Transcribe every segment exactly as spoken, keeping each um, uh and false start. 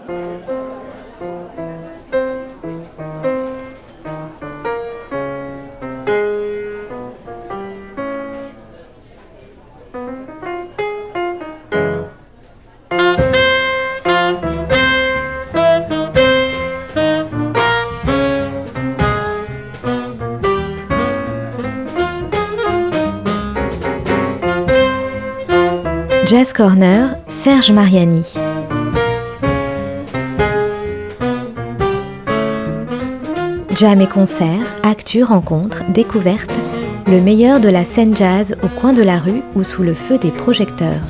Jazz Corner, Serge Mariani. Jam et concerts, actus, rencontres, découvertes, le meilleur de la scène jazz au coin de la rue ou sous le feu des projecteurs.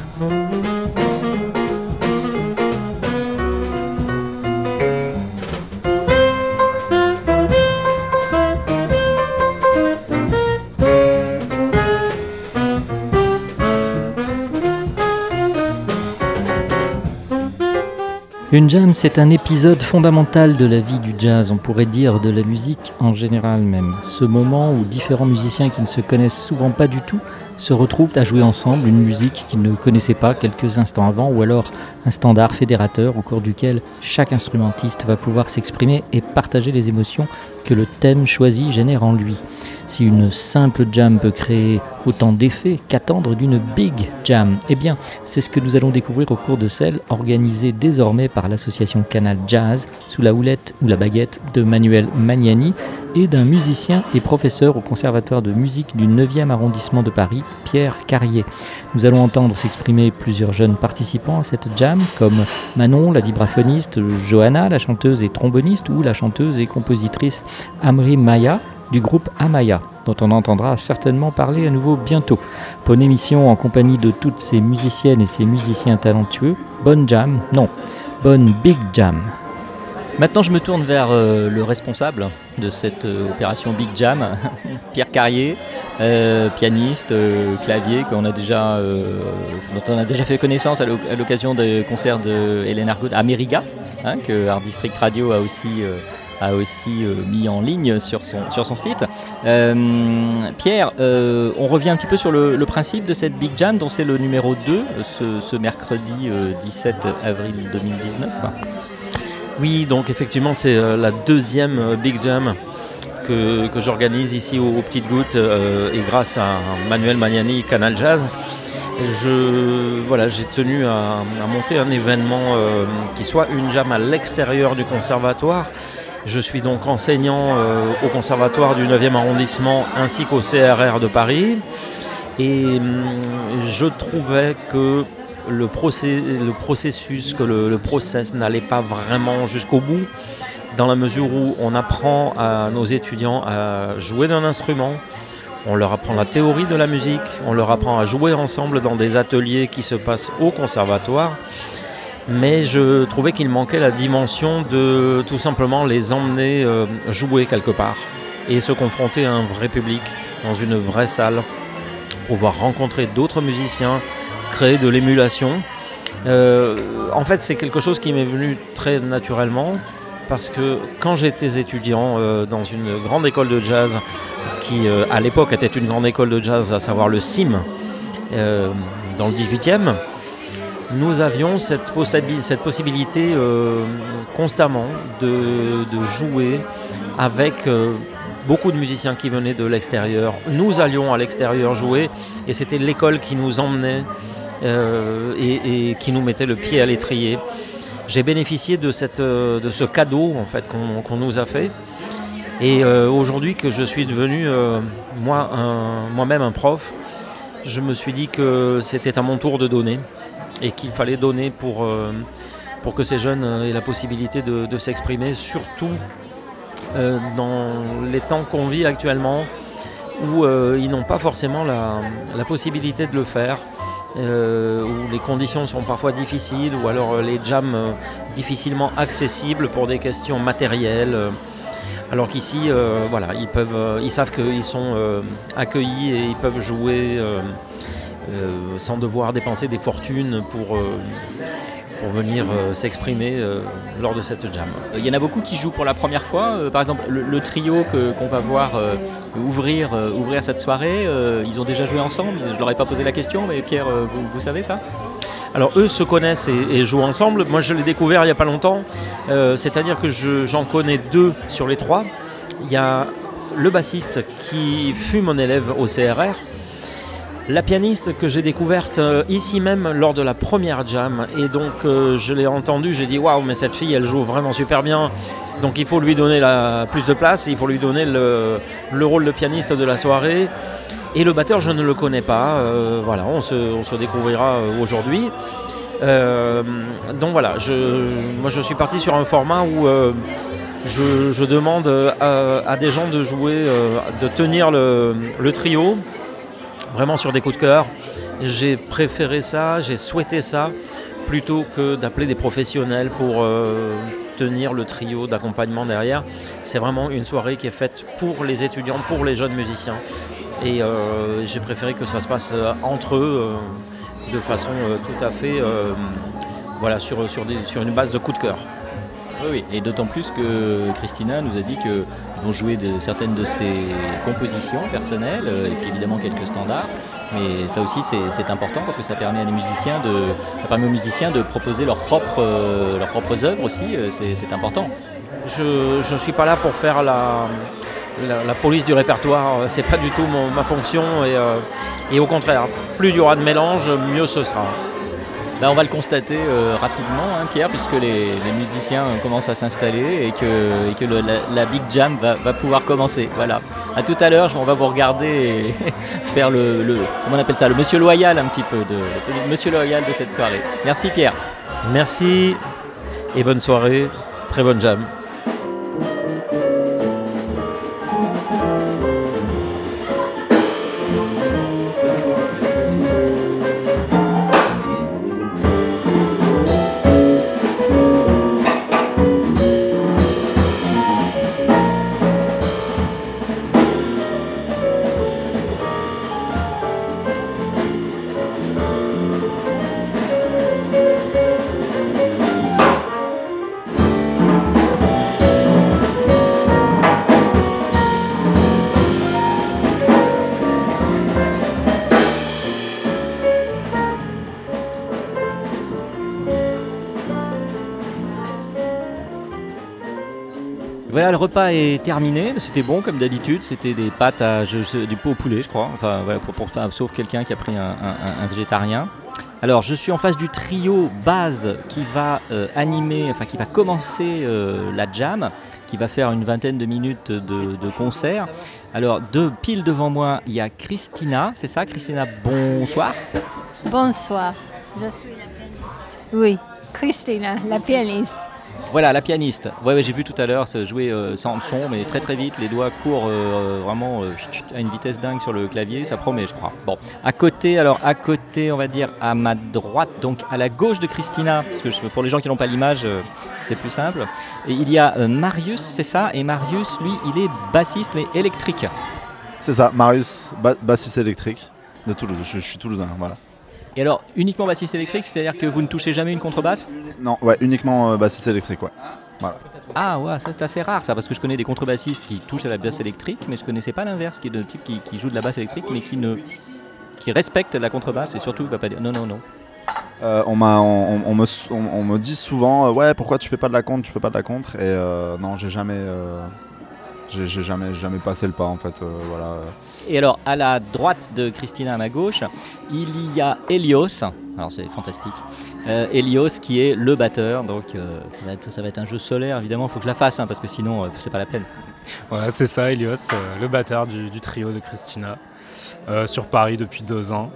Une jam, c'est un épisode fondamental de la vie du jazz, on pourrait dire de la musique en général même. Ce moment où différents musiciens qui ne se connaissent souvent pas du tout se retrouvent à jouer ensemble une musique qu'ils ne connaissaient pas quelques instants avant, ou alors un standard fédérateur au cours duquel chaque instrumentiste va pouvoir s'exprimer et partager les émotions que le thème choisi génère en lui. Si une simple jam peut créer autant d'effets, qu'attendre d'une big jam? Eh bien, c'est ce que nous allons découvrir au cours de celle organisée désormais par l'association Canal Jazz, sous la houlette ou la baguette de Manuel Magnani et d'un musicien et professeur au Conservatoire de musique du neuvième arrondissement de Paris, Pierre Carrier. Nous allons entendre s'exprimer plusieurs jeunes participants à cette jam, comme Manon, la vibraphoniste, Johanna, la chanteuse et tromboniste, ou la chanteuse et compositrice Amri Maya, du groupe Amaya, dont on entendra certainement parler à nouveau bientôt. Bonne émission en compagnie de toutes ces musiciennes et ces musiciens talentueux. Bonne jam, non, bonne big jam. Maintenant, je me tourne vers euh, le responsable de cette euh, opération Big Jam, Pierre Carrier, euh, pianiste, euh, clavier, qu'on a déjà, euh, dont on a déjà fait connaissance à, l'o- à l'occasion des concerts de Hélène Argaud à Mériga, hein, que Art District Radio a aussi, euh, a aussi euh, mis en ligne sur son, sur son site. Euh, Pierre, euh, on revient un petit peu sur le, le principe de cette Big Jam, dont c'est le numéro deux, ce, ce mercredi euh, dix-sept avril deux mille dix-neuf. Oui, donc effectivement, c'est euh, la deuxième euh, Big Jam que, que j'organise ici aux, aux Petites Gouttes euh, et grâce à Manuel Magnani, Canal Jazz. Je, voilà, j'ai tenu à, à monter un événement euh, qui soit une jam à l'extérieur du conservatoire. Je suis donc enseignant euh, au conservatoire du neuvième arrondissement ainsi qu'au C R R de Paris. Et hum, je trouvais que Le, procé- le processus, que le, le process n'allait pas vraiment jusqu'au bout, dans la mesure où on apprend à nos étudiants à jouer d'un instrument, on leur apprend la théorie de la musique, on leur apprend à jouer ensemble dans des ateliers qui se passent au conservatoire, mais je trouvais qu'il manquait la dimension de tout simplement les emmener euh, jouer quelque part et se confronter à un vrai public, dans une vraie salle, pouvoir rencontrer d'autres musiciens, créer de l'émulation. Euh, en fait, c'est quelque chose qui m'est venu très naturellement parce que quand j'étais étudiant euh, dans une grande école de jazz qui, euh, à l'époque, était une grande école de jazz, à savoir le S I M, euh, dans le dix-huitième, nous avions cette, possi- cette possibilité euh, constamment de, de jouer avec euh, beaucoup de musiciens qui venaient de l'extérieur. Nous allions à l'extérieur jouer et c'était l'école qui nous emmenait Euh, et, et qui nous mettait le pied à l'étrier. J'ai bénéficié de, cette, de ce cadeau en fait, qu'on, qu'on nous a fait. Et euh, aujourd'hui que je suis devenu euh, moi, un, moi-même un prof, je me suis dit que c'était à mon tour de donner et qu'il fallait donner pour, euh, pour que ces jeunes aient la possibilité de, de s'exprimer, surtout euh, dans les temps qu'on vit actuellement où euh, ils n'ont pas forcément la, la possibilité de le faire. Euh, où les conditions sont parfois difficiles ou alors euh, les jams euh, difficilement accessibles pour des questions matérielles euh, alors qu'ici euh, voilà, ils, peuvent, euh, ils savent qu'ils sont euh, accueillis et ils peuvent jouer euh, euh, sans devoir dépenser des fortunes pour, euh, pour venir euh, s'exprimer euh, lors de cette jam. Il y en a beaucoup qui jouent pour la première fois. Euh, par exemple, le, le trio que, qu'on va voir euh, ouvrir, euh, ouvrir cette soirée, euh, ils ont déjà joué ensemble. Je ne leur ai pas posé la question, mais Pierre, euh, vous, vous savez ça ? Alors eux se connaissent et, et jouent ensemble. Moi je l'ai découvert il n'y a pas longtemps, euh, c'est-à-dire que je, j'en connais deux sur les trois. Il y a le bassiste qui fut mon élève au C R R, la pianiste que j'ai découverte euh, ici même lors de la première jam, et donc euh, je l'ai entendue, j'ai dit waouh, mais cette fille elle joue vraiment super bien, donc il faut lui donner la, plus de place, il faut lui donner le, le rôle de pianiste de la soirée. Et le batteur, je ne le connais pas, euh, voilà, on se, on se découvrira aujourd'hui. Euh, donc voilà, je, moi je suis parti sur un format où euh, je, je demande à, à des gens de jouer, euh, de tenir le, le trio, vraiment sur des coups de cœur. J'ai préféré ça, j'ai souhaité ça, plutôt que d'appeler des professionnels pour euh, tenir le trio d'accompagnement derrière. C'est vraiment une soirée qui est faite pour les étudiants, pour les jeunes musiciens. Et euh, j'ai préféré que ça se passe euh, entre eux euh, de façon euh, tout à fait euh, voilà, sur, sur, des, sur une base de coup de cœur. Oui, oui, et d'autant plus que Christina nous a dit qu'ils vont jouer de, certaines de ses compositions personnelles euh, et puis évidemment quelques standards. Mais ça aussi c'est, c'est important parce que ça permet à les musiciens de, ça permet aux musiciens de proposer leurs propres, euh, leurs propres œuvres aussi, euh, c'est, c'est important. Je ne suis pas là pour faire la... La, la police du répertoire, c'est pas du tout mon, ma fonction et, euh, et au contraire, plus il y aura de mélange, mieux ce sera. Là, on va le constater euh, rapidement, hein, Pierre, puisque les, les musiciens commencent à s'installer et que, et que le, la, la Big Jam va, va pouvoir commencer. Voilà. À tout à l'heure, on va vous regarder et faire le, le, comment on appelle ça, le monsieur loyal un petit peu, de, le monsieur loyal de cette soirée. Merci Pierre. Merci et bonne soirée, très bonne jam. Voilà, le repas est terminé, c'était bon comme d'habitude, c'était des pâtes à je, je, du pot au poulet je crois, enfin voilà, pour, pour, sauf quelqu'un qui a pris un, un, un végétarien. Alors je suis en face du trio base qui va euh, animer, enfin qui va commencer euh, la jam, qui va faire une vingtaine de minutes de, de concert. Alors de pile devant moi, il y a Christina, c'est ça Christina, bonsoir. Bonsoir, je suis la pianiste. Oui, Christina, la pianiste. Voilà, la pianiste. Ouais, ouais, j'ai vu tout à l'heure se jouer euh, sans son, mais très très vite. Les doigts courent euh, vraiment euh, à une vitesse dingue sur le clavier. Ça promet, je crois. Bon, à côté, alors à côté, on va dire à ma droite, donc à la gauche de Christina, parce que je, pour les gens qui n'ont pas l'image, euh, c'est plus simple. Et il y a euh, Marius, c'est ça. Et Marius, lui, il est bassiste mais électrique. C'est ça, Marius, ba- bassiste électrique de Toulouse. Je, je suis toulousain, voilà. Et alors, uniquement bassiste électrique, c'est-à-dire que vous ne touchez jamais une contrebasse ? Non, ouais, uniquement euh, bassiste électrique, ouais. Voilà. Ah ouais, ça c'est assez rare ça, parce que je connais des contrebassistes qui touchent à la basse électrique, mais je connaissais pas l'inverse, qui est de type qui, qui joue de la basse électrique, mais qui ne, qui respecte la contrebasse et surtout va pas dire non non non. Euh, on, m'a, on, on, me, on, on me dit souvent, euh, ouais, pourquoi tu fais pas de la contre, tu fais pas de la contre, et euh, non, j'ai jamais. Euh... J'ai, j'ai jamais, jamais passé le pas en fait, euh, voilà. Et alors à la droite de Christina, à ma gauche, il y a Elios, alors c'est fantastique, euh, Elios qui est le batteur, donc euh, ça, va être, ça va être un jeu solaire évidemment, il faut que je la fasse hein, parce que sinon euh, c'est pas la peine. Voilà, c'est ça, Elios, euh, le batteur du, du trio de Christina, euh, sur Paris depuis deux ans.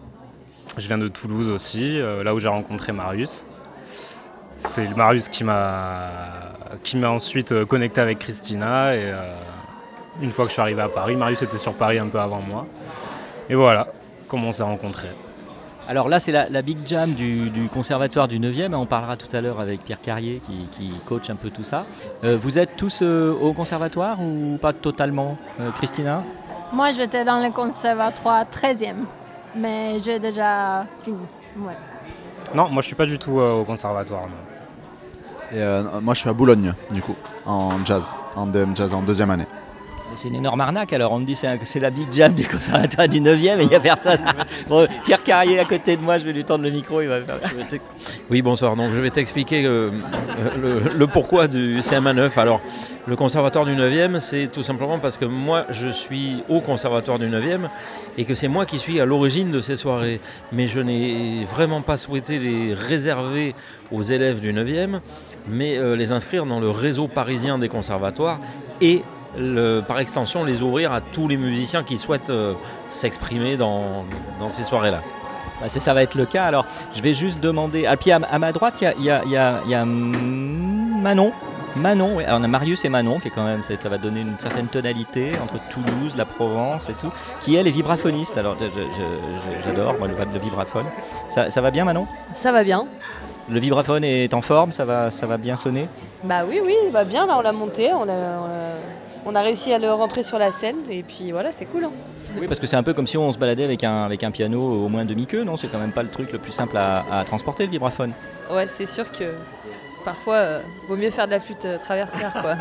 Je viens de Toulouse aussi, euh, là où j'ai rencontré Marius. C'est Marius qui m'a, qui m'a ensuite connecté avec Christina et euh, une fois que je suis arrivé à Paris, Marius était sur Paris un peu avant moi. Et voilà comment on s'est rencontrés. Alors là c'est la, la Big Jam du, du conservatoire du neuvième, on parlera tout à l'heure avec Pierre Carrier qui, qui coach un peu tout ça. Euh, vous êtes tous euh, au conservatoire ou pas totalement, euh, Christina ? Moi j'étais dans le conservatoire treizième, mais j'ai déjà fini. Ouais. Non, moi je suis pas du tout euh, au conservatoire. Non. Et euh, moi je suis à Boulogne du coup, en jazz, en D M jazz, en deuxième année. C'est une énorme arnaque alors, on me dit c'est, un, c'est la Big Jam du conservatoire du neuvième et il n'y a personne. Bon, Pierre Carrier à côté de moi, je vais lui tendre le micro, il va faire... Oui, bonsoir, donc je vais t'expliquer le, le, le pourquoi du C M A neuf. Alors, le conservatoire du neuvième, c'est tout simplement parce que moi je suis au conservatoire du neuvième et que c'est moi qui suis à l'origine de ces soirées. Mais je n'ai vraiment pas souhaité les réserver aux élèves du neuvième, mais euh, les inscrire dans le réseau parisien des conservatoires et Le, par extension, les ouvrir à tous les musiciens qui souhaitent euh, s'exprimer dans, dans ces soirées-là. Bah, c'est, ça va être le cas. Alors, je vais juste demander. Ah, puis à, à ma droite, il y a, y a, y a, y a Manon. Manon, oui. Alors, on a Marius et Manon, qui est quand même, ça va donner une certaine tonalité entre Toulouse, la Provence et tout, qui elle est vibraphoniste. Alors, je, je, je, j'adore moi, le, le vibraphone. Ça, ça va bien, Manon ? Ça va bien. Le vibraphone est en forme, ça va, ça va bien sonner ? Bah oui, oui, il va bien. Là, on l'a monté, on a, on a... On a réussi à le rentrer sur la scène et puis voilà, c'est cool. Hein. Oui, parce que c'est un peu comme si on se baladait avec un, avec un piano au moins demi-queue, non ? C'est quand même pas le truc le plus simple à, à transporter, le vibraphone. Ouais, c'est sûr que parfois, euh, vaut mieux faire de la flûte euh, traversière, quoi.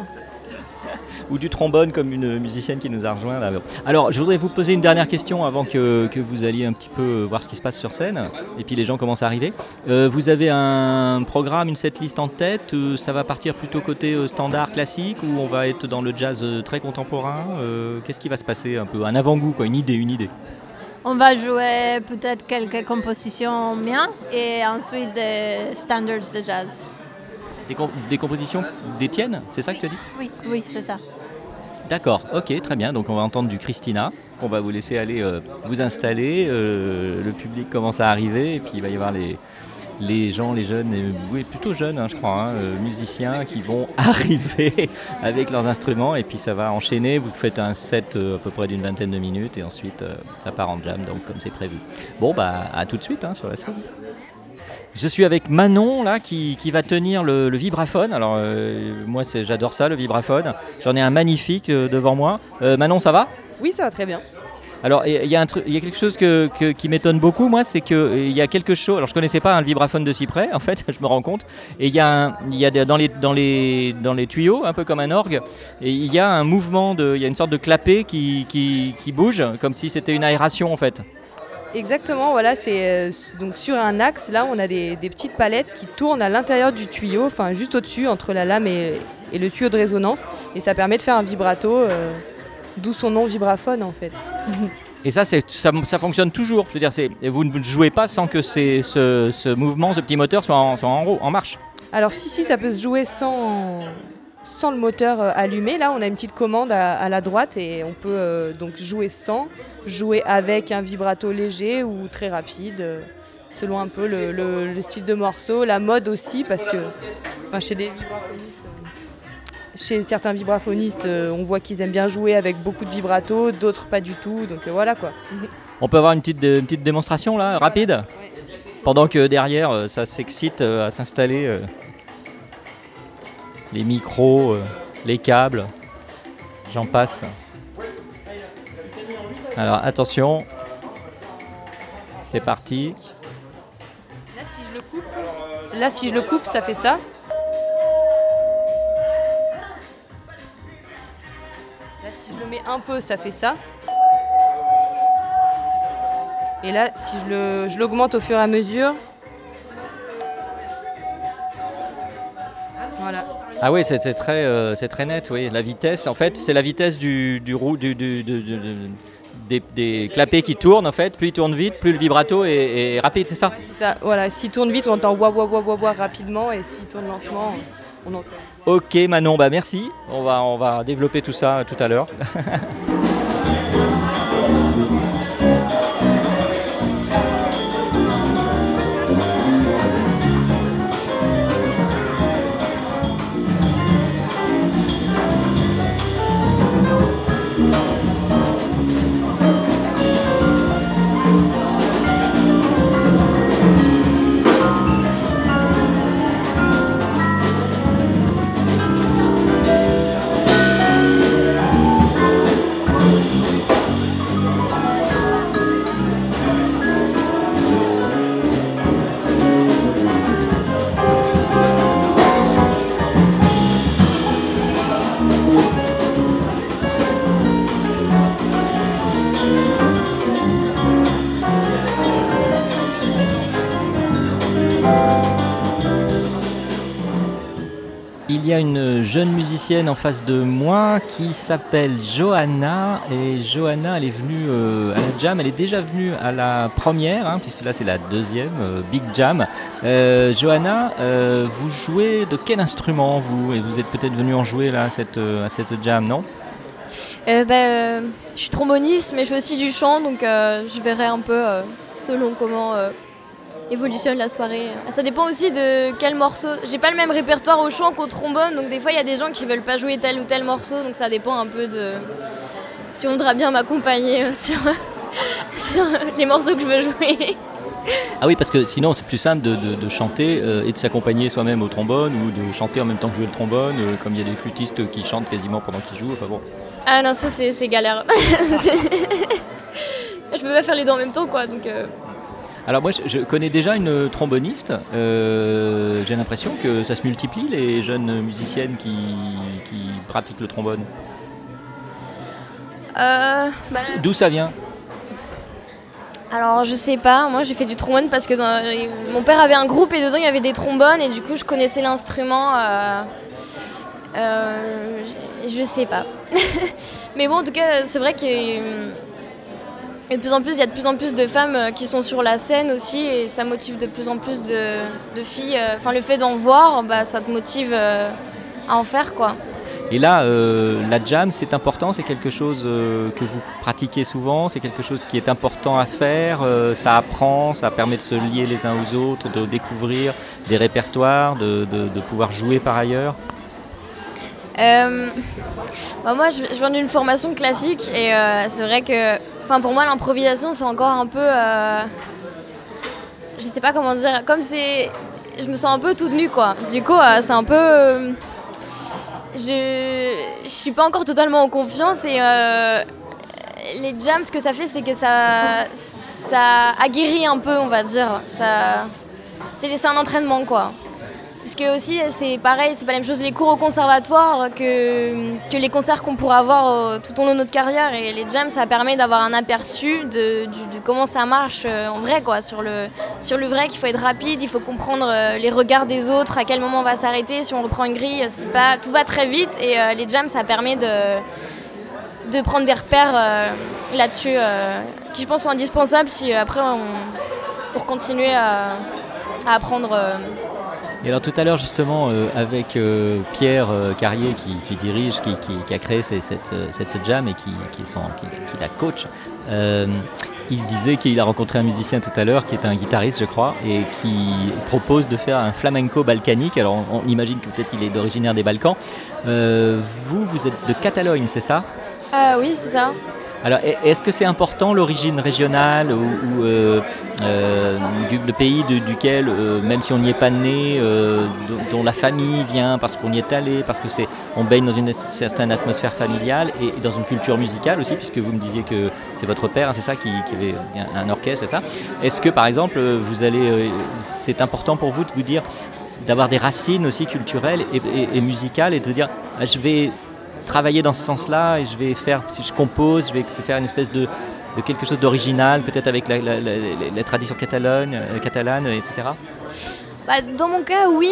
Ou du trombone, comme une musicienne qui nous a rejoint. Là. Alors, je voudrais vous poser une dernière question avant que, que vous alliez un petit peu voir ce qui se passe sur scène. Et puis les gens commencent à arriver. Euh, vous avez un programme, une setlist en tête. Euh, ça va partir plutôt côté euh, standard, classique, ou on va être dans le jazz euh, très contemporain. Euh, qu'est-ce qui va se passer un peu ? Un avant-goût, quoi, une idée, une idée. On va jouer peut-être quelques compositions miennes et ensuite des standards de jazz. Des, comp- des compositions d'Étienne, c'est ça que tu as dit ? Oui, oui, c'est ça. D'accord, ok, très bien. Donc on va entendre du Christina, qu'on va vous laisser aller euh, vous installer. Euh, le public commence à arriver et puis il va y avoir les, les gens, les jeunes, et, oui, plutôt jeunes, hein, je crois, hein, euh, musiciens qui vont arriver avec leurs instruments et puis ça va enchaîner. Vous faites un set euh, à peu près d'une vingtaine de minutes et ensuite euh, ça part en jam, donc comme c'est prévu. Bon, bah à tout de suite hein, sur la scène. Je suis avec Manon là qui, qui va tenir le, le vibraphone. Alors euh, moi c'est, j'adore ça, le vibraphone. J'en ai un magnifique euh, devant moi. Euh, Manon, ça va ? Oui, ça va très bien. Alors il y, y a quelque chose que, que, qui m'étonne beaucoup, moi, c'est qu'il y a quelque chose. Alors je connaissais pas hein, le vibraphone de cyprès, en fait, je me rends compte. Et il y a, un, y a des, dans, les, dans, les, dans les tuyaux, un peu comme un orgue, et il y a un mouvement, il y a une sorte de clapet qui, qui, qui bouge, comme si c'était une aération en fait. Exactement, voilà, c'est euh, donc sur un axe, là on a des, des petites palettes qui tournent à l'intérieur du tuyau, enfin juste au-dessus, entre la lame et, et le tuyau de résonance, et ça permet de faire un vibrato, euh, d'où son nom vibraphone en fait. Et ça, c'est, ça, ça fonctionne toujours, je veux dire, c'est, vous ne jouez pas sans que c'est, ce, ce mouvement, ce petit moteur soit en, soit en, en marche. Alors si, si, ça peut se jouer sans... sans le moteur allumé. Là, on a une petite commande à, à la droite et on peut euh, donc jouer sans, jouer avec un vibrato léger ou très rapide, euh, selon un peu le, le, le style de morceau, la mode aussi, parce que enfin, chez des vibraphonistes, euh, chez certains vibraphonistes, euh, on voit qu'ils aiment bien jouer avec beaucoup de vibrato, d'autres pas du tout, donc euh, voilà quoi. On peut avoir une petite, une petite démonstration là, rapide, ouais. Pendant que derrière, ça s'excite à s'installer. Euh... Les micros, euh, les câbles, j'en passe. Alors attention, c'est parti. Là si je le coupe, là si je le coupe, ça fait ça. Là si je le mets un peu, ça fait ça. Et là si je, le, je l'augmente au fur et à mesure. Voilà. Ah oui, c'est, c'est, très, euh, c'est très net, oui. La vitesse, en fait, c'est la vitesse du, du, roue, du, du, du, du, du des, des clapets qui tournent, en fait. Plus ils tournent vite, plus le vibrato est, est rapide, c'est ça ? C'est ça, voilà. S'il tourne vite, on entend wah wah wah wah wah rapidement, et s'il tourne lentement, on entend. Ok, Manon, bah merci. On va, on va développer tout ça tout à l'heure. Il y a une jeune musicienne en face de moi qui s'appelle Johanna. Et Johanna, elle est venue euh, à la jam. Elle est déjà venue à la première, hein, puisque là c'est la deuxième, euh, Big Jam. Euh, Johanna, euh, vous jouez de quel instrument vous? Et vous êtes peut-être venue en jouer là à cette, euh, à cette jam, non? euh, bah, euh, Je suis tromboniste, mais je fais aussi du chant, donc euh, je verrai un peu euh, selon comment... Euh évolutionne la soirée. Ça dépend aussi de quel morceau. J'ai pas le même répertoire au chant qu'au trombone, donc des fois il y a des gens qui veulent pas jouer tel ou tel morceau, donc ça dépend un peu de si on voudra bien m'accompagner sur, sur les morceaux que je veux jouer. Ah oui, parce que sinon c'est plus simple de, de, de chanter euh, et de s'accompagner soi-même au trombone ou de chanter en même temps que jouer le trombone, euh, comme il y a des flûtistes qui chantent quasiment pendant qu'ils jouent. Enfin bon. Ah non, ça c'est, c'est galère. Je peux pas faire les deux en même temps, quoi. Donc. Euh... Alors moi je connais déjà une tromboniste, euh, j'ai l'impression que ça se multiplie les jeunes musiciennes qui, qui pratiquent le trombone. Euh, bah... D'où ça vient? Alors je sais pas, moi j'ai fait du trombone parce que dans, mon père avait un groupe et dedans il y avait des trombones et du coup je connaissais l'instrument, euh, euh, je, je sais pas. Mais bon en tout cas c'est vrai que... Et de plus en plus, il y a de plus en plus de femmes qui sont sur la scène aussi et ça motive de plus en plus de, de filles. Enfin, le fait d'en voir, bah, ça te motive à en faire, quoi. Et là, euh, la jam, c'est important, c'est quelque chose euh, que vous pratiquez souvent, c'est quelque chose qui est important à faire, euh, ça apprend, ça permet de se lier les uns aux autres, de découvrir des répertoires, de, de, de pouvoir jouer par ailleurs. Euh, bah moi, je, je viens d'une formation classique et euh, c'est vrai que, enfin, pour moi, l'improvisation, c'est encore un peu, euh, je sais pas comment dire, comme c'est, je me sens un peu toute nue, quoi. Du coup, euh, c'est un peu, euh, je, je suis pas encore totalement en confiance et euh, les jams, ce que ça fait, c'est que ça, ça aguerrit un peu, on va dire. Ça, c'est, c'est un entraînement, quoi. Puisque aussi, c'est pareil, c'est pas la même chose les cours au conservatoire que, que les concerts qu'on pourra avoir euh, tout au long de notre carrière. Et les jams, ça permet d'avoir un aperçu de, de, de comment ça marche euh, en vrai, quoi. Sur le, sur le vrai, qu'il faut être rapide, il faut comprendre euh, les regards des autres, à quel moment on va s'arrêter, si on reprend une grille, c'est pas, tout va très vite. Et euh, les jams, ça permet de, de prendre des repères euh, là-dessus, euh, qui je pense sont indispensables si euh, après, on, pour continuer à, à apprendre. Euh, Et alors tout à l'heure justement euh, avec euh, Pierre euh, Carrier qui, qui dirige, qui, qui, qui a créé ces, cette, cette jam et qui, qui, sont, qui, qui la coach, euh, il disait qu'il a rencontré un musicien tout à l'heure qui est un guitariste je crois et qui propose de faire un flamenco balkanique. Alors on, on imagine que peut-être il est originaire des Balkans. Euh, vous, vous êtes de Catalogne, c'est ça? euh, Oui, c'est ça. Alors, est-ce que c'est important l'origine régionale ou, ou euh, euh, du, le pays de, duquel, euh, même si on n'y est pas né, euh, dont, dont la famille vient parce qu'on y est allé, parce que c'est, on baigne dans une certaine atmosphère familiale et, et dans une culture musicale aussi, puisque vous me disiez que c'est votre père, hein, c'est ça, qui, qui avait un, un orchestre, c'est ça. Est-ce que par exemple, vous allez, euh, c'est important pour vous de vous dire, d'avoir des racines aussi culturelles et, et, et musicales et de dire, ah, je vais travailler dans ce sens-là et je vais faire, si je compose, je vais faire une espèce de, de quelque chose d'original, peut-être avec la, la, la, la tradition catalane, euh, catalane, et cetera. Bah, dans mon cas, oui.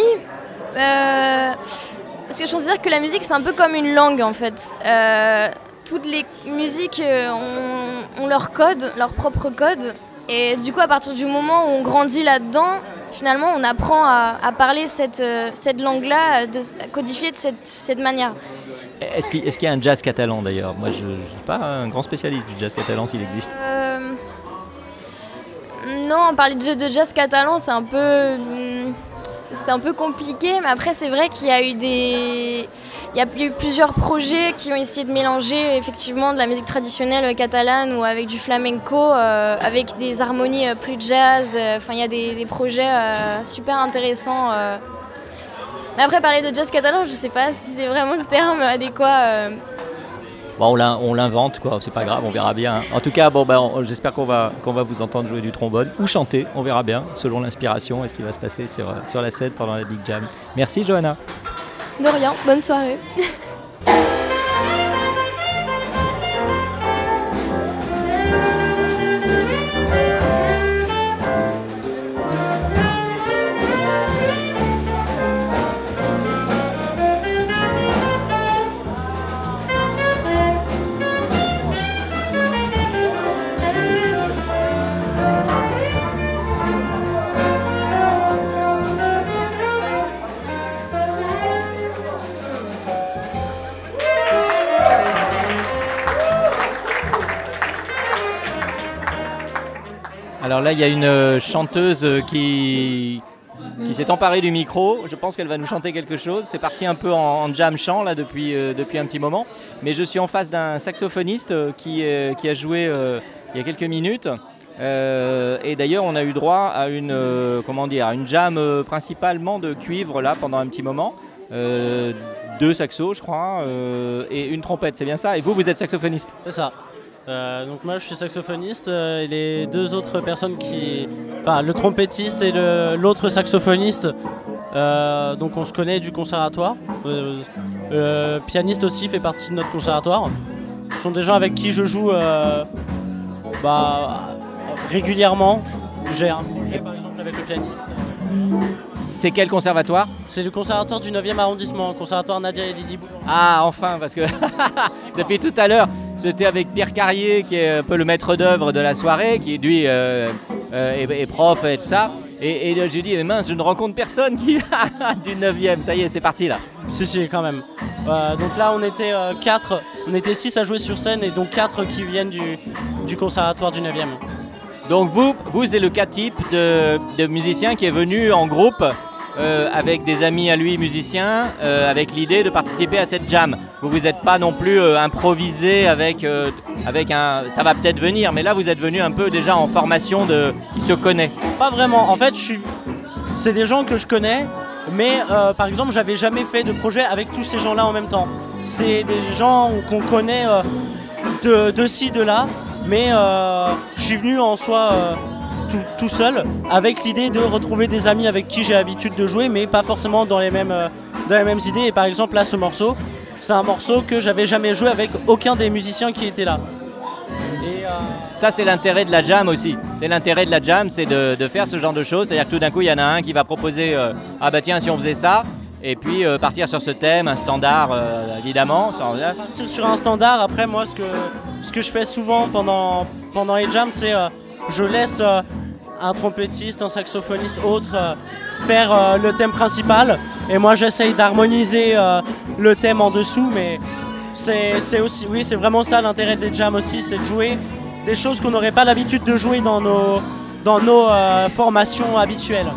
Euh, parce que je considère que la musique, c'est un peu comme une langue, en fait. Euh, toutes les musiques euh, ont, ont leur code, leur propre code. Et du coup, à partir du moment où on grandit là-dedans, finalement, on apprend à, à parler cette, cette langue-là, de, à codifier de cette, cette manière. Est-ce qu'il, est-ce qu'il y a un jazz catalan d'ailleurs? Moi je ne suis pas un grand spécialiste du jazz catalan s'il existe. Euh... Non, parler de, de jazz catalan c'est un peu... C'est un peu compliqué, mais après c'est vrai qu'il y a eu des... Il y a eu plusieurs projets qui ont essayé de mélanger effectivement de la musique traditionnelle catalane ou avec du flamenco, euh, avec des harmonies plus jazz. Enfin, il y a des, des projets euh, super intéressants. Euh... Mais après, parler de jazz catalan, je sais pas si c'est vraiment le terme adéquat. Euh... Bon, on, l'in- on l'invente, quoi. C'est pas grave, on verra bien. En tout cas, bon, ben, on, j'espère qu'on va, qu'on va vous entendre jouer du trombone ou chanter. On verra bien, selon l'inspiration et ce qui va se passer sur, sur la scène pendant la Big Jam. Merci, Johanna. De rien, bonne soirée. là, il y a une chanteuse qui, qui s'est emparée du micro. Je pense qu'elle va nous chanter quelque chose. C'est parti un peu en, en jam chant là, depuis, euh, depuis un petit moment. Mais je suis en face d'un saxophoniste qui, euh, qui a joué euh, il y a quelques minutes. Euh, et d'ailleurs, on a eu droit à une, euh, comment dire, une jam euh, principalement de cuivre là, pendant un petit moment. Euh, deux saxos, je crois, euh, et une trompette, c'est bien ça? Et vous, vous êtes saxophoniste? C'est ça. Euh, donc moi je suis saxophoniste euh, et les deux autres personnes qui... Enfin le trompettiste et le, l'autre saxophoniste, euh, donc on se connaît du conservatoire. Euh, euh, pianiste aussi fait partie de notre conservatoire. Ce sont des gens avec qui je joue euh, bah, régulièrement. J'ai un projet par exemple avec le pianiste. C'est quel conservatoire? C'est le conservatoire du neuvième arrondissement, conservatoire Nadia et Lily Boulanger. Ah, enfin, parce que depuis tout à l'heure, j'étais avec Pierre Carrier, qui est un peu le maître d'œuvre de la soirée, qui lui euh, euh, est, est prof et tout ça. Et, et j'ai dit, mince, je ne rencontre personne qui du neuvième. Ça y est, c'est parti là. Si, si, quand même. Euh, donc là, on était euh, quatre, on était six à jouer sur scène et donc quatre qui viennent du, du conservatoire du neuvième. Donc vous, vous c'est le cas type de, de musicien qui est venu en groupe euh, avec des amis à lui musiciens, euh, avec l'idée de participer à cette jam. Vous vous n'êtes pas non plus euh, improvisé avec, euh, avec un... Ça va peut-être venir, mais là vous êtes venu un peu déjà en formation de, qui se connaît. Pas vraiment, en fait je suis... c'est des gens que je connais, mais euh, par exemple j'avais jamais fait de projet avec tous ces gens-là en même temps. C'est des gens qu'on connaît euh, de, de ci, de là. Mais euh, je suis venu en soi euh, tout, tout seul avec l'idée de retrouver des amis avec qui j'ai l'habitude de jouer, mais pas forcément dans les mêmes, euh, dans les mêmes idées. Et par exemple là, ce morceau, c'est un morceau que j'avais jamais joué avec aucun des musiciens qui étaient là. Et euh... ça, c'est l'intérêt de la jam aussi. C'est l'intérêt de la jam, c'est de, de faire ce genre de choses. C'est-à-dire que tout d'un coup, il y en a un qui va proposer euh, ah bah tiens, si on faisait ça. Et puis euh, partir sur ce thème, un standard euh, évidemment. Partir sur un standard, après moi ce que, ce que je fais souvent pendant, pendant les jams, c'est euh, je laisse euh, un trompettiste, un saxophoniste, autre euh, faire euh, le thème principal. Et moi j'essaye d'harmoniser euh, le thème en dessous, mais c'est, c'est aussi, oui, c'est vraiment ça l'intérêt des jams aussi, c'est de jouer des choses qu'on n'aurait pas l'habitude de jouer dans nos, dans nos euh, formations habituelles.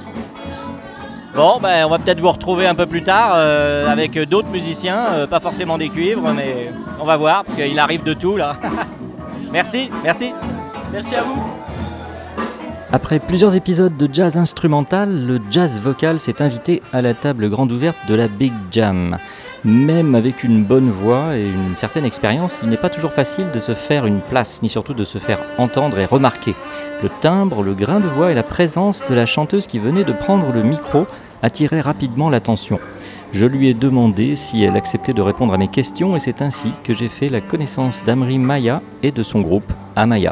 Bon, ben, on va peut-être vous retrouver un peu plus tard euh, avec d'autres musiciens, euh, pas forcément des cuivres, mais on va voir, parce qu'il arrive de tout là. Merci, merci. Merci à vous. Après plusieurs épisodes de jazz instrumental, le jazz vocal s'est invité à la table grande ouverte de la Big Jam. Même avec une bonne voix et une certaine expérience, il n'est pas toujours facile de se faire une place, ni surtout de se faire entendre et remarquer. Le timbre, le grain de voix et la présence de la chanteuse qui venait de prendre le micro attiraient rapidement l'attention. Je lui ai demandé si elle acceptait de répondre à mes questions et c'est ainsi que j'ai fait la connaissance d'Amri Maya et de son groupe Amaya.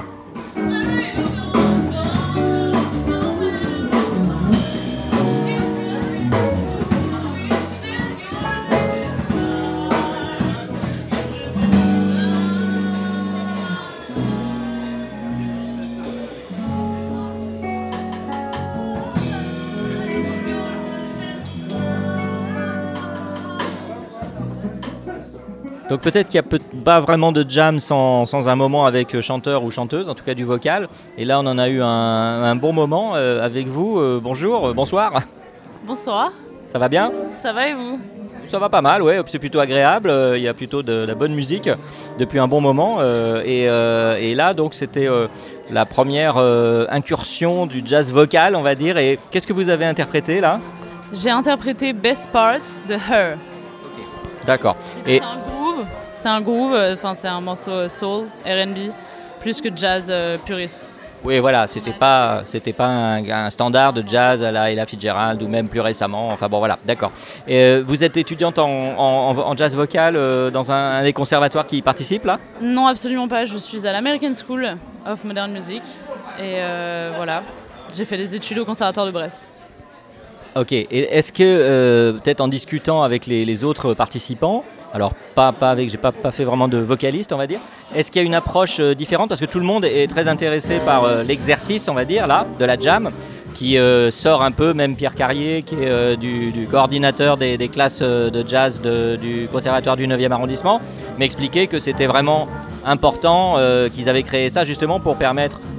Donc peut-être qu'il n'y a pas vraiment de jam sans, sans un moment avec chanteur ou chanteuse, en tout cas du vocal. Et là on en a eu un, un bon moment euh, avec vous. Euh, bonjour, euh, bonsoir. Bonsoir. Ça va bien? Ça va et vous? Ça va pas mal, ouais, c'est plutôt agréable. Il euh, y a plutôt de, de la bonne musique depuis un bon moment. Euh, et, euh, et là donc c'était euh, la première euh, incursion du jazz vocal, on va dire. Et qu'est-ce que vous avez interprété là? J'ai interprété Best Part de Her. Okay. D'accord. Et un groove, c'est un groove, enfin c'est un morceau soul, R and B, plus que jazz euh, puriste. Oui, voilà, c'était pas, c'était pas un, un standard de jazz à la Ella Fitzgerald ou même plus récemment. Enfin bon, voilà, d'accord. Et euh, vous êtes étudiante en, en, en jazz vocal euh, dans un, un des conservatoires qui participent là? Non, absolument pas. Je suis à l'American School of Modern Music et euh, voilà, j'ai fait des études au conservatoire de Brest. Ok, et est-ce que, euh, peut-être en discutant avec les, les autres participants, alors pas, pas avec, j'ai pas, pas fait vraiment de vocaliste on va dire, est-ce qu'il y a une approche euh, différente? Parce que tout le monde est très intéressé par euh, l'exercice on va dire là, de la jam, qui euh, sort un peu, même Pierre Carrier qui est euh, du, du coordinateur des, des classes euh, de jazz de, du conservatoire du neuvième arrondissement, m'expliquait que c'était vraiment important, euh, qu'ils avaient créé ça justement pour permettre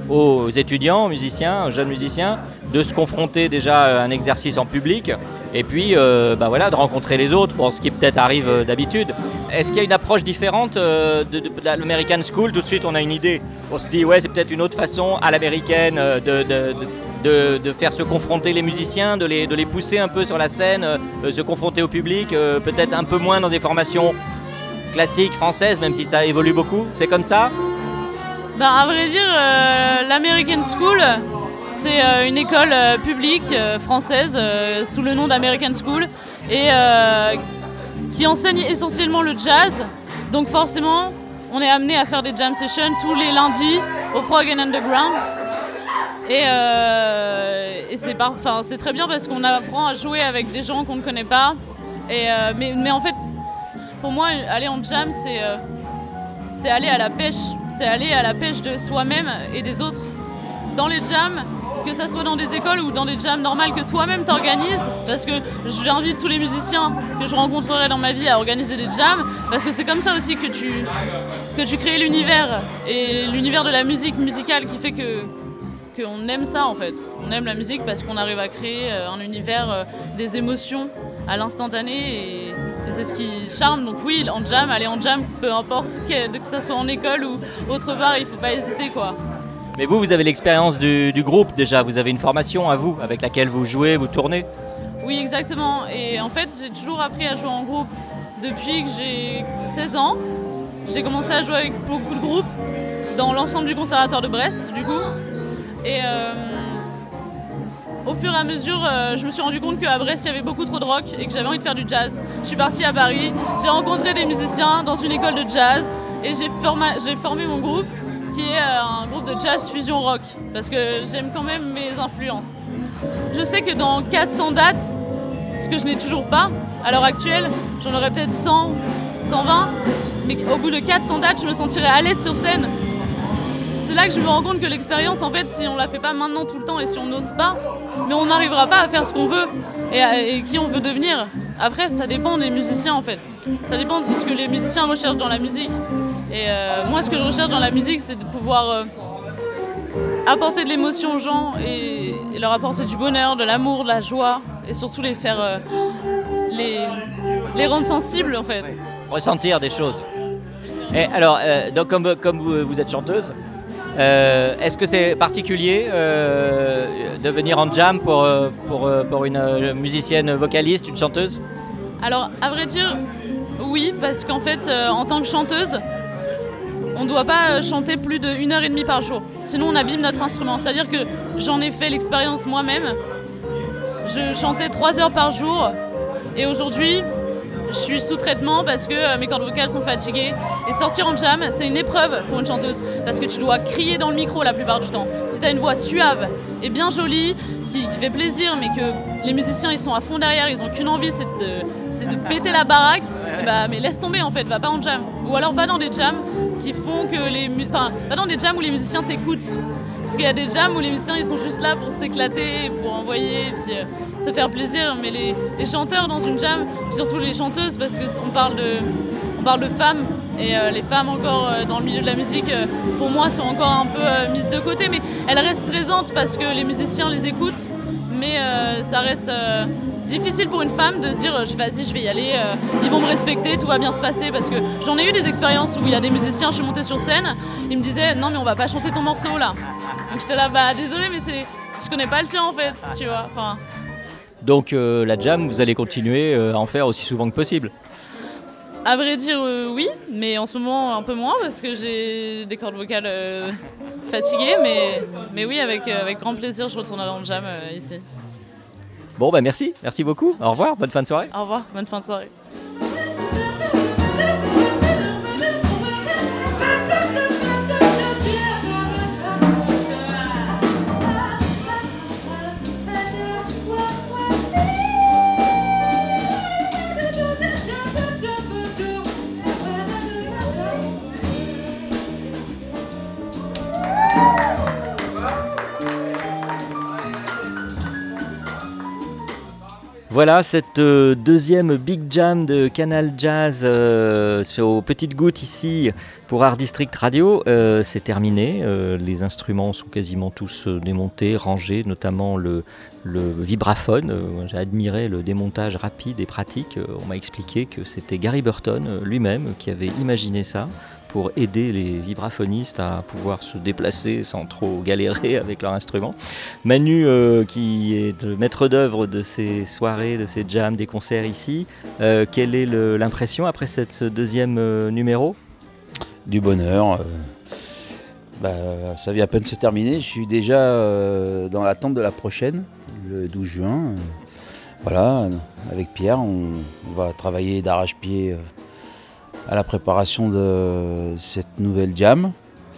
aux étudiants, aux musiciens, aux jeunes musiciens, de se confronter déjà à un exercice en public et puis euh, bah voilà, de rencontrer les autres, bon, ce qui peut-être arrive euh, d'habitude. Est-ce qu'il y a une approche différente euh, de, de, de l'American School? Tout de suite, on a une idée. On se dit, ouais, c'est peut-être une autre façon à l'américaine euh, de, de, de, de faire se confronter les musiciens, de les, de les pousser un peu sur la scène, euh, se confronter au public, euh, peut-être un peu moins dans des formations classiques françaises, même si ça évolue beaucoup. C'est comme ça? Ben, à vrai dire, euh, l'American School, c'est euh, une école euh, publique euh, française euh, sous le nom d'American School et euh, qui enseigne essentiellement le jazz. Donc forcément, on est amené à faire des jam sessions tous les lundis au Frog and Underground. Et, euh, et c'est, par, c'est très bien parce qu'on apprend à jouer avec des gens qu'on ne connaît pas. Et, euh, mais, mais en fait, pour moi, aller en jam, c'est, euh, c'est aller à la pêche. C'est aller à la pêche de soi-même et des autres. Dans les jams, que ça soit dans des écoles ou dans des jams normales que toi-même t'organises, parce que j'invite tous les musiciens que je rencontrerai dans ma vie à organiser des jams, parce que c'est comme ça aussi que tu, que tu crées l'univers, et l'univers de la musique musicale qui fait que qu'on aime ça en fait. On aime la musique parce qu'on arrive à créer un univers, des émotions à l'instantané, et, et c'est ce qui charme. Donc oui, en jam, aller en jam, peu importe que, que ça soit en école ou autre part, il faut pas hésiter quoi. Mais vous, vous avez l'expérience du, du groupe déjà, vous avez une formation à vous, avec laquelle vous jouez, vous tournez? Oui, exactement. Et en fait, j'ai toujours appris à jouer en groupe depuis que j'ai seize ans. J'ai commencé à jouer avec beaucoup de groupes dans l'ensemble du conservatoire de Brest, du coup. Et euh, au fur et à mesure, euh, je me suis rendu compte qu'à Brest, il y avait beaucoup trop de rock et que j'avais envie de faire du jazz. Je suis partie à Paris, j'ai rencontré des musiciens dans une école de jazz et j'ai, forma- j'ai formé mon groupe, qui est un groupe de jazz fusion rock, parce que j'aime quand même mes influences. Je sais que dans quatre cents dates, ce que je n'ai toujours pas, à l'heure actuelle, j'en aurais peut-être cent, cent vingt, mais au bout de quatre cents dates, je me sentirais à l'aise sur scène. C'est là que je me rends compte que l'expérience, en fait, si on la fait pas maintenant tout le temps et si on n'ose pas, mais on n'arrivera pas à faire ce qu'on veut et, à, et qui on veut devenir. Après, ça dépend des musiciens, en fait. Ça dépend de ce que les musiciens recherchent dans la musique. Et euh, moi, ce que je recherche dans la musique, c'est de pouvoir euh, apporter de l'émotion aux gens et, et leur apporter du bonheur, de l'amour, de la joie, et surtout les faire, euh, les, les rendre sensibles, en fait. Ressentir des choses. Et alors, euh, donc comme, comme vous, vous êtes chanteuse, euh, est-ce que c'est particulier euh, de venir en jam pour, pour, pour une euh, musicienne vocaliste, une chanteuse? Alors, à vrai dire, oui, parce qu'en fait, euh, en tant que chanteuse, on ne doit pas chanter plus d'une heure et demie par jour. Sinon, on abîme notre instrument. C'est-à-dire que j'en ai fait l'expérience moi-même. Je chantais trois heures par jour. Et aujourd'hui, je suis sous traitement parce que mes cordes vocales sont fatiguées. Et sortir en jam, c'est une épreuve pour une chanteuse. Parce que tu dois crier dans le micro la plupart du temps. Si tu as une voix suave et bien jolie, qui, qui fait plaisir, mais que les musiciens ils sont à fond derrière, ils n'ont qu'une envie, c'est de, c'est de péter la baraque, bah, mais laisse tomber en fait, va pas en jam. Ou alors va dans des jams qui font que les... Enfin, va dans des jams où les musiciens t'écoutent. Parce qu'il y a des jams où les musiciens ils sont juste là pour s'éclater, pour envoyer, puis euh, se faire plaisir. Mais les, les chanteurs dans une jam, surtout les chanteuses, parce qu'on parle de, on parle de femmes, et euh, les femmes encore euh, dans le milieu de la musique, euh, pour moi, sont encore un peu euh, mises de côté. Mais elles restent présentes parce que les musiciens les écoutent. Mais euh, ça reste euh, difficile pour une femme de se dire euh, vas-y, je vais y aller, euh, ils vont me respecter, tout va bien se passer. Parce que j'en ai eu des expériences où il y a des musiciens, je suis montée sur scène, ils me disaient non mais on va pas chanter ton morceau là. Donc j'étais là, bah désolé mais c'est, je connais pas le tien en fait, tu vois. Enfin... Donc euh, la jam, vous allez continuer euh, à en faire aussi souvent que possible? À vrai dire, euh, oui, mais en ce moment un peu moins parce que j'ai des cordes vocales euh, fatiguées, mais, mais oui, avec, euh, avec grand plaisir, je retournerai en jam euh, ici. Bon, bah merci, merci beaucoup. Au revoir, bonne fin de soirée. Au revoir, bonne fin de soirée. Voilà cette euh, deuxième Big Jam de Canal Jazz euh, aux Petites Gouttes ici pour Art District Radio. Euh, c'est terminé, euh, les instruments sont quasiment tous euh, démontés, rangés, notamment le, le vibraphone. Euh, j'ai admiré le démontage rapide et pratique. Euh, on m'a expliqué que c'était Gary Burton euh, lui-même qui avait imaginé ça pour aider les vibraphonistes à pouvoir se déplacer sans trop galérer avec leur instrument. Manu, euh, qui est le maître d'œuvre de ces soirées, de ces jams, des concerts ici, euh, quelle est le, l'impression après cette, ce deuxième euh, numéro ? Du bonheur. Euh, bah, ça vient à peine de se terminer. Je suis déjà euh, dans l'attente de la prochaine, le douze juin. Euh, voilà, avec Pierre, on, on va travailler d'arrache-pied euh, à la préparation de cette nouvelle jam.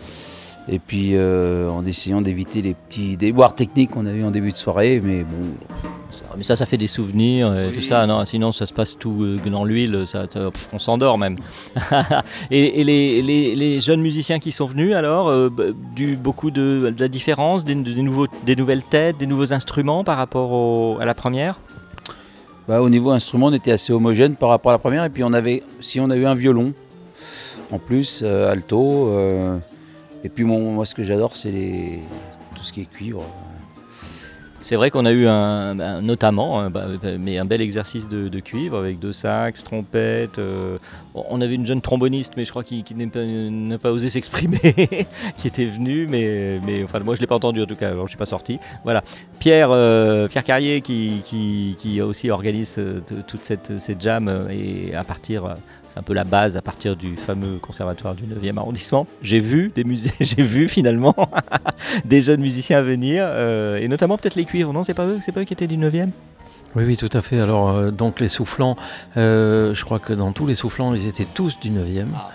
Et puis euh, en essayant d'éviter les petits déboires techniques qu'on a eu en début de soirée, mais bon. Ça, mais ça, ça fait des souvenirs et oui. Tout ça. Non, sinon, ça se passe tout euh, dans l'huile, ça, ça, pff, on s'endort même. et et les, les, les jeunes musiciens qui sont venus, alors, euh, du, beaucoup de, de la différence, des, des, nouveaux, des nouvelles têtes, des nouveaux instruments par rapport au, à la première ? Bah, au niveau instrument, on était assez homogène par rapport à la première. Et puis, on avait, si on a eu un violon, en plus, euh, alto. Euh, et puis, mon, moi, ce que j'adore, c'est les, tout ce qui est cuivre. C'est vrai qu'on a eu un, un notamment, un, mais un bel exercice de, de cuivre avec deux sax, trompette. Euh, on avait une jeune tromboniste, mais je crois qu'il, qu'il n'a, pas, n'a pas osé s'exprimer, qui était venue, mais, mais enfin moi je l'ai pas entendu en tout cas. Alors je suis pas sorti. Voilà. Pierre, euh, Pierre Carrier qui, qui, qui aussi organise euh, toute cette, cette jam euh, et à partir. Euh, un peu la base à partir du fameux conservatoire du neuvième arrondissement. J'ai vu des musées, j'ai vu finalement des jeunes musiciens venir, euh, et notamment peut-être les cuivres, non, c'est pas eux, c'est pas eux qui étaient du neuvième ? Oui, oui, tout à fait. Alors, euh, donc les soufflants, euh, je crois que dans tous les soufflants, ils étaient tous du neuvième. Ah.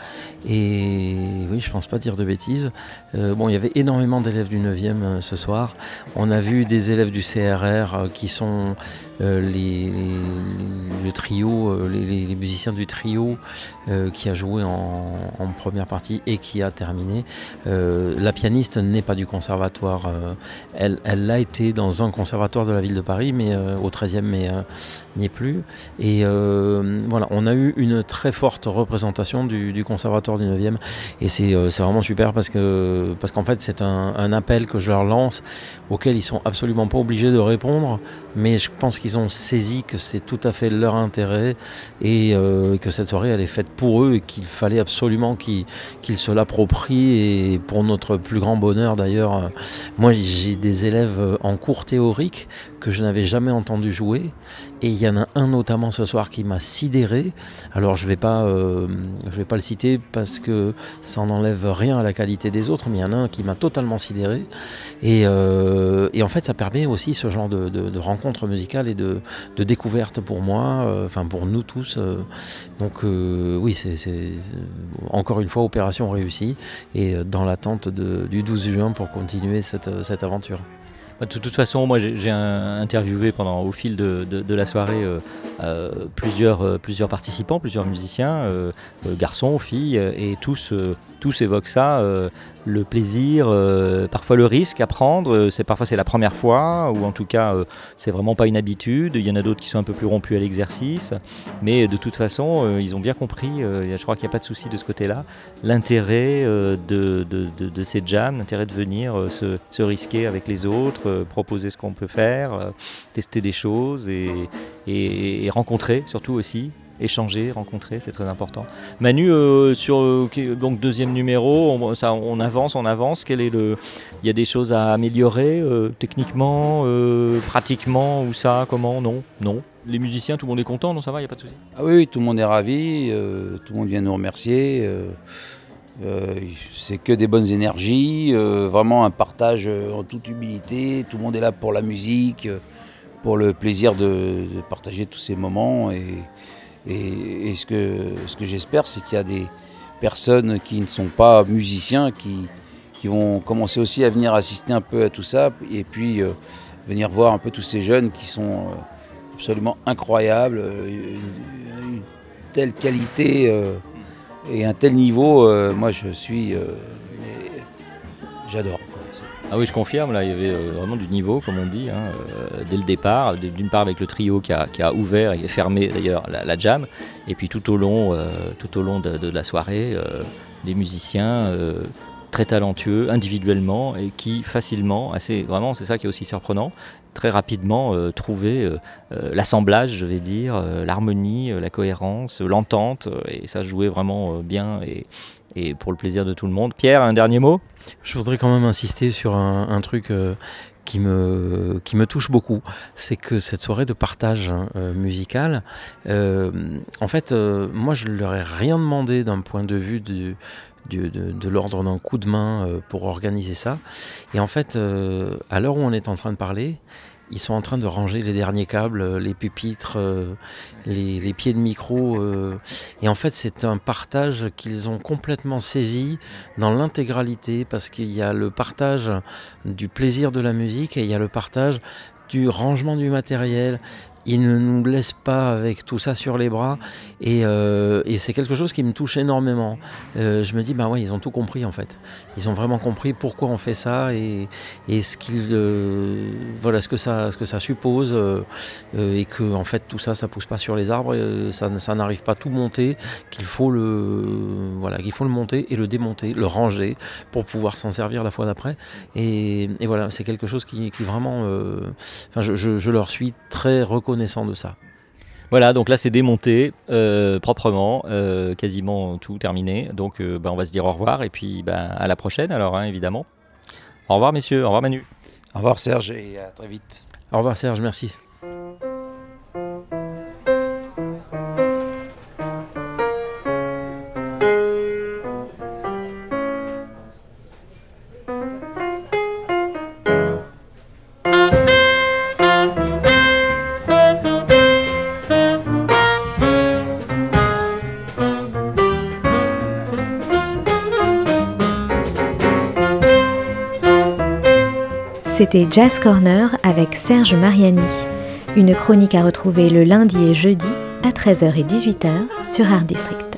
Et oui, je pense pas dire de bêtises. Euh, bon, il y avait énormément d'élèves du neuvième euh, ce soir. On a vu des élèves du C R R euh, qui sont euh, les, les, le trio, euh, les, les musiciens du trio euh, qui a joué en, en première partie et qui a terminé. Euh, la pianiste n'est pas du conservatoire. Euh, elle, elle l'a été dans un conservatoire de la ville de Paris, mais euh, au treizième, mais euh, n'y est plus. Et euh, voilà, on a eu une très forte représentation du, du conservatoire du neuvième et c'est, euh, c'est vraiment super parce, que, parce qu'en fait c'est un, un appel que je leur lance auquel ils sont absolument pas obligés de répondre, mais je pense qu'ils ont saisi que c'est tout à fait leur intérêt et euh, que cette soirée elle est faite pour eux et qu'il fallait absolument qu'ils, qu'ils se l'approprient. Et pour notre plus grand bonheur d'ailleurs, euh, moi j'ai des élèves en cours théorique que je n'avais jamais entendu jouer et il y en a un notamment ce soir qui m'a sidéré. Alors je vais pas, euh, je vais pas le citer parce que ça n'enlève rien à la qualité des autres, mais il y en a un qui m'a totalement sidéré et, euh, et en fait ça permet aussi ce genre de, de, de rencontre musicale et de, de découverte pour moi, euh, enfin pour nous tous. Euh, donc euh, oui, c'est, c'est encore une fois opération réussie et dans l'attente de, du douze juin pour continuer cette, cette aventure. De toute façon, moi j'ai, j'ai interviewé pendant, au fil de, de, de la soirée euh, euh, plusieurs, euh, plusieurs participants, plusieurs musiciens, euh, euh, garçons, filles, euh, et tous, euh, tous évoquent ça, euh, le plaisir, euh, parfois le risque à prendre, euh, c'est, parfois c'est la première fois, ou en tout cas euh, c'est vraiment pas une habitude. Il y en a d'autres qui sont un peu plus rompus à l'exercice, mais de toute façon euh, ils ont bien compris, euh, je crois qu'il n'y a pas de souci de ce côté-là, l'intérêt euh, de, de, de, de ces jams, l'intérêt de venir euh, se, se risquer avec les autres, euh, proposer ce qu'on peut faire, euh, tester des choses et, et, et rencontrer surtout aussi. Échanger, rencontrer, c'est très important. Manu, euh, sur euh, donc deuxième numéro, on, ça, on avance, on avance. Quel est le, il y a des choses à améliorer euh, techniquement, euh, pratiquement ou ça, comment, non, non. Les musiciens, tout le monde est content, non, ça va, il y a pas de souci. Ah oui, oui, tout le monde est ravi, euh, tout le monde vient nous remercier. Euh, euh, c'est que des bonnes énergies, euh, vraiment un partage en toute humilité. Tout le monde est là pour la musique, pour le plaisir de, de partager tous ces moments et Et, et ce que, ce que j'espère, c'est qu'il y a des personnes qui ne sont pas musiciens, qui, qui vont commencer aussi à venir assister un peu à tout ça, et puis euh, venir voir un peu tous ces jeunes qui sont euh, absolument incroyables, euh, une, une telle qualité euh, et un tel niveau. Euh, moi, je suis, euh, j'adore. Ah oui, je confirme, là il y avait euh, vraiment du niveau, comme on dit, hein, euh, dès le départ, d'une part avec le trio qui a, qui a ouvert et fermé d'ailleurs la, la jam, et puis tout au long, euh, tout au long de, de la soirée, euh, des musiciens euh, très talentueux individuellement et qui facilement, assez, vraiment c'est ça qui est aussi surprenant, très rapidement euh, trouver euh, euh, l'assemblage, je vais dire, euh, l'harmonie, euh, la cohérence, euh, l'entente, euh, et ça jouait vraiment euh, bien et, et pour le plaisir de tout le monde. Pierre, un dernier mot ? Je voudrais quand même insister sur un, un truc euh, qui, me, qui me touche beaucoup, c'est que cette soirée de partage euh, musical, euh, en fait, euh, moi je ne leur ai rien demandé d'un point de vue du... De, de, de l'ordre d'un coup de main euh, pour organiser ça. Et en fait, euh, à l'heure où on est en train de parler, ils sont en train de ranger les derniers câbles, les pupitres, euh, les, les pieds de micro. Euh, et en fait, c'est un partage qu'ils ont complètement saisi dans l'intégralité, parce qu'il y a le partage du plaisir de la musique et il y a le partage du rangement du matériel. Ils ne nous laissent pas avec tout ça sur les bras et, euh, et c'est quelque chose qui me touche énormément. Euh, je me dis, bah ouais, ils ont tout compris en fait. Ils ont vraiment compris pourquoi on fait ça et, et ce, qu'il, euh, voilà, ce, que ça, ce que ça suppose euh, euh, et que en fait tout ça, ça pousse pas sur les arbres, euh, ça, ça n'arrive pas tout monter, qu'il faut, le, voilà, qu'il faut le monter et le démonter, le ranger pour pouvoir s'en servir la fois d'après. Et, et voilà, c'est quelque chose qui, qui vraiment... Euh, enfin, je, je, je leur suis très reconnaissant de ça. Voilà, donc là c'est démonté euh, proprement, euh, quasiment tout terminé. Donc euh, bah, on va se dire au revoir et puis bah, à la prochaine alors, hein, évidemment. Au revoir messieurs, au revoir Manu. Au revoir Serge et à très vite. Au revoir Serge, merci. C'était Jazz Corner avec Serge Mariani. Une chronique à retrouver le lundi et jeudi à treize heures et dix-huit heures sur Art District.